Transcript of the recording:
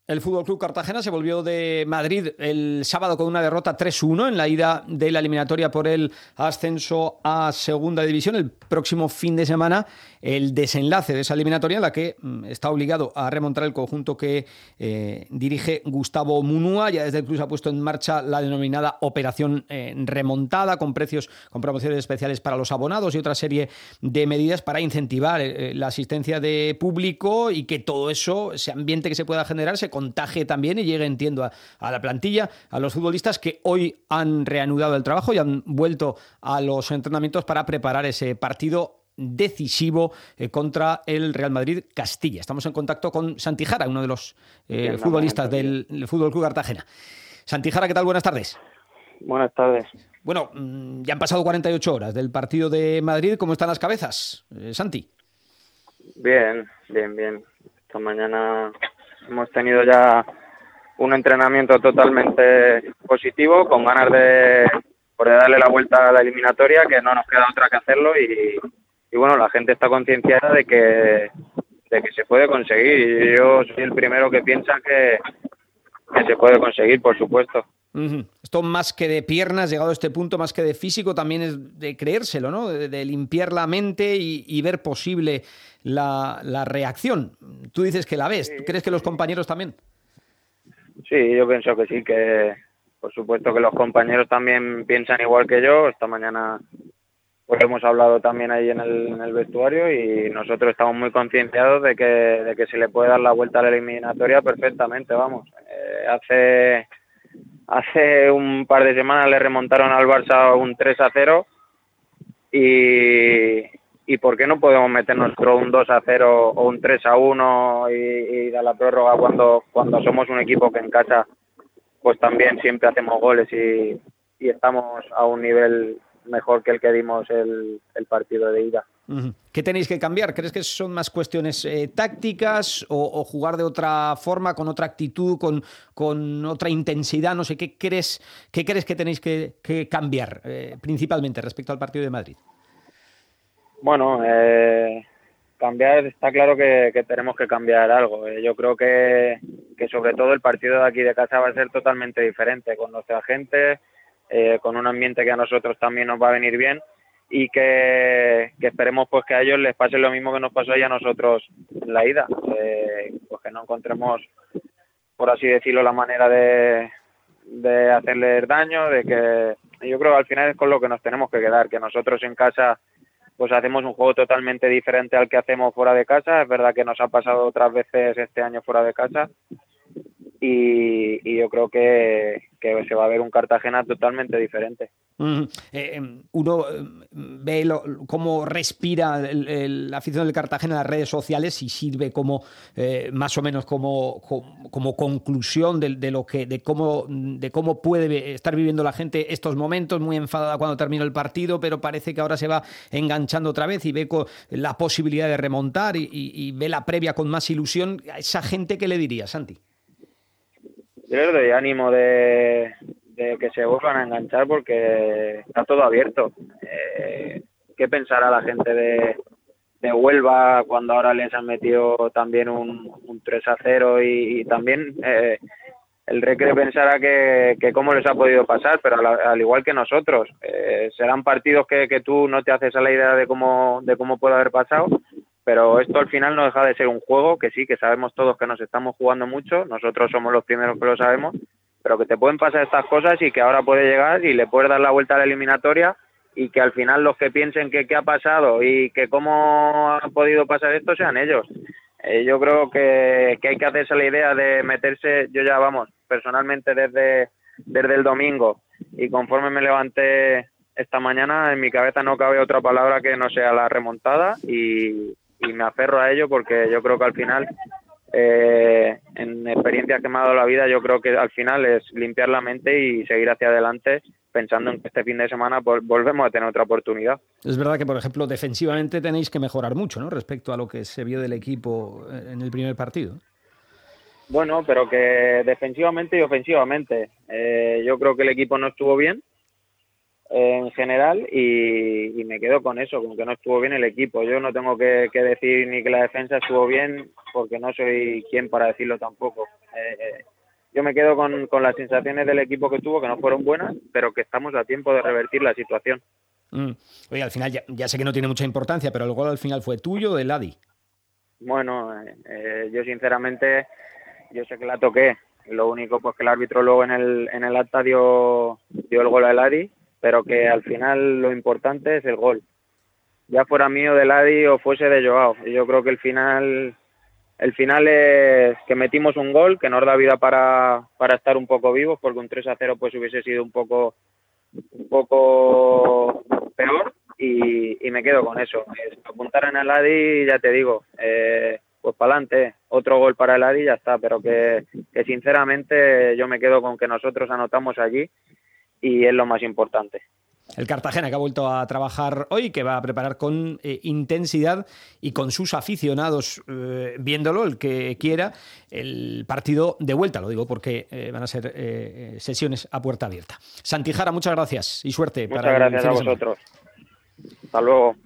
El Fútbol Club Cartagena se volvió de Madrid el sábado con una derrota 3-1 en la ida de la eliminatoria por el ascenso a Segunda División. El próximo fin de semana, el desenlace de esa eliminatoria en la que está obligado a remontar el conjunto que dirige Gustavo Munúa. Ya desde el club se ha puesto en marcha la denominada Operación Remontada, con precios, con promociones especiales para los abonados y otra serie de medidas para incentivar la asistencia de público y que todo eso, ese ambiente que se pueda generar, se contagie también y llegue, entiendo, a la plantilla, a los futbolistas que hoy han reanudado el trabajo y han vuelto a los entrenamientos para preparar ese partido decisivo contra el Real Madrid Castilla. Estamos en contacto con Santi Jara, uno de los futbolistas del Fútbol Club Cartagena. Santi Jara, ¿qué tal? Buenas tardes. Buenas tardes. Bueno, ya han pasado 48 horas del partido de Madrid. ¿Cómo están las cabezas, Santi? Bien. Esta mañana hemos tenido ya un entrenamiento totalmente positivo, con ganas de darle la vuelta a la eliminatoria, que no nos queda otra que hacerlo y bueno, la gente está concienciada de que se puede conseguir. Y yo soy el primero que piensa que se puede conseguir, por supuesto. Esto, más que de piernas, llegado a este punto, más que de físico, también es de creérselo, ¿no? De limpiar la mente y ver posible la reacción. Tú dices que la ves. ¿Tú crees que los compañeros también? Sí, yo pienso que sí, que por supuesto que los compañeros también piensan igual que yo. Esta mañana pues hemos hablado también ahí en el vestuario y nosotros estamos muy concienciados de que se le puede dar la vuelta a la eliminatoria perfectamente, vamos. Hace un par de semanas le remontaron al Barça un 3-0 y ¿por qué no podemos meternos un 2-0 o un 3-1 y dar la prórroga cuando somos un equipo que en casa pues también siempre hacemos goles y estamos a un nivel mejor que el que dimos el partido de ida? ¿Qué tenéis que cambiar? ¿Crees que son más cuestiones tácticas o jugar de otra forma, con otra actitud, con otra intensidad? No sé, ¿qué crees que tenéis que cambiar principalmente respecto al partido de Madrid? Bueno, cambiar, está claro que tenemos que cambiar algo. Yo creo que sobre todo el partido de aquí de casa va a ser totalmente diferente, con nuestra gente, con un ambiente que a nosotros también nos va a venir bien y que esperemos pues que a ellos les pase lo mismo que nos pasó ahí a nosotros en la ida, pues que no encontremos, por así decirlo, la manera de hacerles daño, de que yo creo que al final es con lo que nos tenemos que quedar, que nosotros en casa pues hacemos un juego totalmente diferente al que hacemos fuera de casa. Es verdad que nos ha pasado otras veces este año fuera de casa y yo creo que se va a ver un Cartagena totalmente diferente. Uno ve cómo respira la afición del Cartagena en las redes sociales y sirve como más o menos como conclusión de cómo puede estar viviendo la gente estos momentos, muy enfadada cuando terminó el partido, pero parece que ahora se va enganchando otra vez y ve la posibilidad de remontar y ve la previa con más ilusión. ¿A esa gente qué le diría, Santi? Yo les doy ánimo de que se vuelvan a enganchar porque está todo abierto. ¿Qué pensará la gente de Huelva cuando ahora les han metido también un 3-0 y también el Recre pensará que cómo les ha podido pasar, pero al igual que nosotros, serán partidos que tú no te haces a la idea de cómo puede haber pasado, pero esto al final no deja de ser un juego que sí, que sabemos todos que nos estamos jugando mucho, nosotros somos los primeros que lo sabemos, pero que te pueden pasar estas cosas y que ahora puede llegar y le puedes dar la vuelta a la eliminatoria y que al final los que piensen que qué ha pasado y que cómo ha podido pasar esto sean ellos. Yo creo que hay que hacerse la idea de meterse, yo ya vamos, personalmente desde el domingo y conforme me levanté esta mañana, en mi cabeza no cabe otra palabra que no sea la remontada y me aferro a ello porque yo creo que al final, en experiencias que me ha dado la vida, yo creo que al final es limpiar la mente y seguir hacia adelante pensando en que este fin de semana volvemos a tener otra oportunidad. Es verdad que, por ejemplo, defensivamente tenéis que mejorar mucho, ¿no?, respecto a lo que se vio del equipo en el primer partido. Bueno, pero que defensivamente y ofensivamente. Yo creo que el equipo no estuvo bien. en general y me quedo con eso, con que no estuvo bien el equipo. Yo no tengo que decir ni que la defensa estuvo bien, porque no soy quien para decirlo tampoco. Yo me quedo con las sensaciones del equipo que tuvo, que no fueron buenas, pero que estamos a tiempo de revertir la situación. Oye, al final ya sé que no tiene mucha importancia, pero el gol al final fue tuyo o de Ladi. Bueno, yo sinceramente, yo sé que la toqué. Lo único pues que el árbitro luego en el acta dio el gol a Ladi, pero que al final lo importante es el gol. Ya fuera mío de Ladi o fuese de Joao. Yo creo que el final es que metimos un gol que nos da vida para estar un poco vivos, porque un 3-0 pues hubiese sido un poco peor y me quedo con eso. Apuntar en el Adi, ya te digo, pues para adelante, otro gol para el Adi y ya está, pero que sinceramente yo me quedo con que nosotros anotamos allí y es lo más importante. El Cartagena, que ha vuelto a trabajar hoy, que va a preparar con intensidad y con sus aficionados viéndolo, el que quiera, el partido de vuelta. Lo digo porque van a ser sesiones a puerta abierta. Santi Jara, muchas gracias y suerte. Muchas gracias a vosotros. Hasta luego.